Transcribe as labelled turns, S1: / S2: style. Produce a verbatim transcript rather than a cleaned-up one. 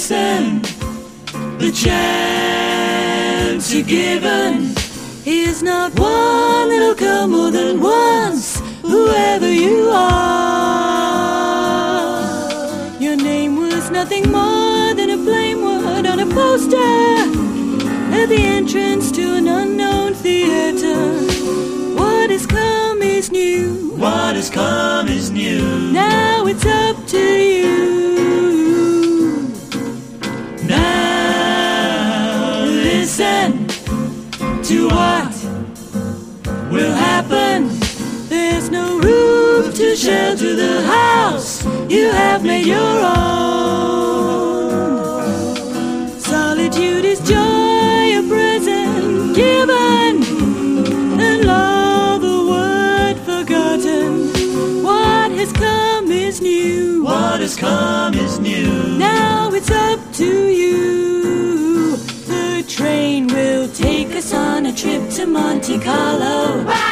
S1: listen, the chance you're given is not one, it'll come more than once, whoever you are. Your name was nothing more than a plain word on a poster at the entrance to an unknown theater. What has come is new.
S2: What has come is new.
S1: Now it's up to you. Now listen to what will happen. There's no roof to shelter the house you have made your own. Solitude is joy, a present given, and love a word forgotten. What has come is new.
S2: What has come is new.
S1: Now it's up to you. The train will take us on a trip to Monte Carlo.